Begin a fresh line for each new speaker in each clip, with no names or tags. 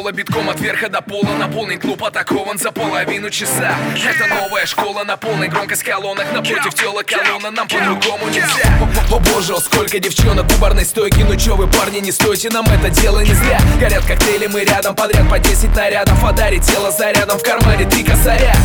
пола, битком от верха до пола. Наполнен клуб атакован за половину часа. Это новая школа на полной громкость колоннах. Напротив тела колонна, нам по-другому нельзя. О боже, сколько девчонок у барной стойки. Ну чё вы, парни, не стойте, нам это дело не зря. Горят коктейли, мы рядом, подряд по 10 нарядов. А дарит тело зарядом, в кармане 3 косаря.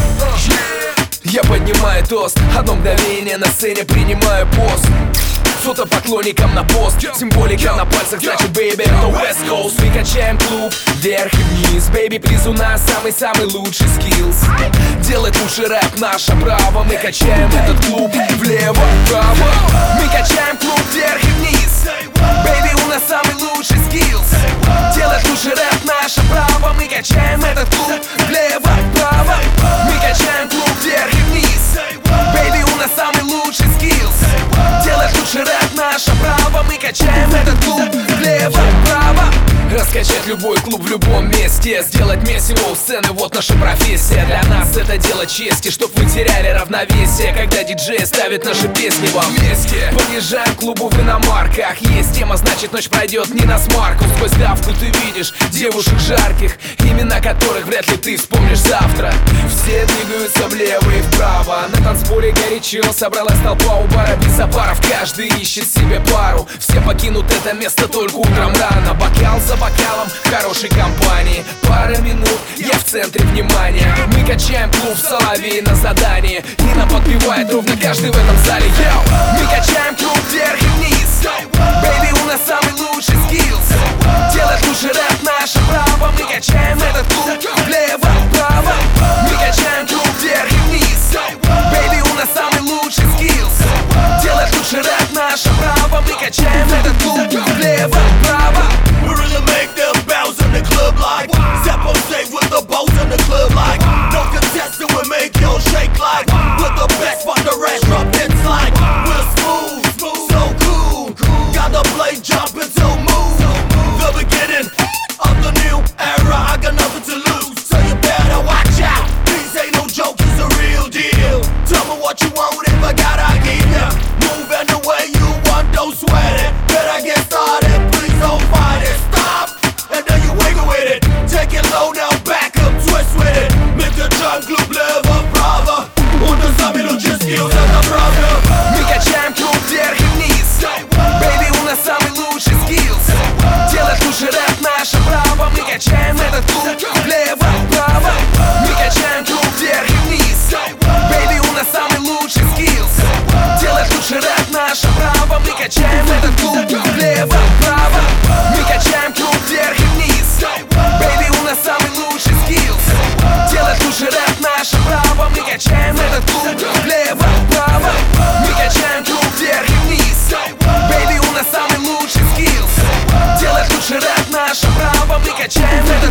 Я поднимаю тост, одно мгновение на сцене принимаю пост. Фото поклонникам на пост, символика на пальцах, значит, бэйби, это West Coast. Мы качаем клуб вверх и вниз. Бэйби, приз у нас самый-самый лучший скиллс. Делать лучший рэп наше право. Мы качаем этот клуб влево-вправо. Мы качаем клуб вверх и вниз. Бэйби, у нас самый лучший скиллс. Делать лучший рэп наше право. Мы качаем этот клуб влево-вправо. Мы качаем клуб вверх и вниз. Бэйби, у нас самый лучший скиллс. Делать лучший рэп наше право. Мы качаем этот клуб влево-вправо. Раскачать любой клуб в любом месте. Сделать месиво у сцены, вот наша профессия. Для нас это дело чести, чтоб вы теряли равновесие, когда диджей ставит наши песни вам вместе. Подъезжаем к клубу в иномарках. Есть тема, значит ночь пройдет не на смарку. Сквозь давку ты видишь девушек жарких, имена которых вряд ли ты вспомнишь завтра. Все двигаются влево и вправо. На танцполе горячо собралась толпа у бара без запаров. Каждый ищет себе пару. Все покинут это место только утром рано. Бокал за бокалом в хорошей компании. Пара минут, я в центре внимания. Мы качаем клуб в Соловей на задании. Нина подпевает ровно каждый в этом зале. Мы качаем клуб вверх и вниз. Бэйби, у нас самый лучший скиллс. Делать лучший рэп наше право. Мы качаем этот клуб влево-вправо. Мы качаем клуб вверх и вниз. Бэйби, у нас самый лучший скиллс. Делать лучший рэп наше право. Мы качаем этот клуб влево-вправо.
We really make them bounce in the club like Step on stage with the bows in the club like No contestant will make you shake like We're the best but the rest drop hits like We're smooth, so cool Gotta play, jump until move The beginning of the new era I got nothing to lose, so you better watch out These ain't no joke, it's a real deal Tell me what you want if I gotta give ya Move any way you want, don't sweat it Better get started, please don't fight it Stop, and then you wiggle with it Take it low now, back up, twist with it Make the jump клуб влево-вправо Он the самый лучший skills, это правда
Мы качаем клуб вверх и вниз. Бэйби, у нас самый лучший скиллс. Делать лучший рэп наше право. Мы качаем этот клуб влево-вправо. Мы качаем клуб вверх и вниз. Бэйби, у нас самый лучший скиллс. Делать лучший рэп наше право. Мы качаем этот клуб влево-вправо. Мы качаем клуб вверх и вниз. Бэйби, у нас самый лучший скиллс. Делать лучший рэп наше право. Мы качаем этот клуб влево-вправо. Мы качаем клуб вверх и вниз. Бэйби, у нас самый лучший скиллс. Делать лучший рэп наше право. Мы качаем этот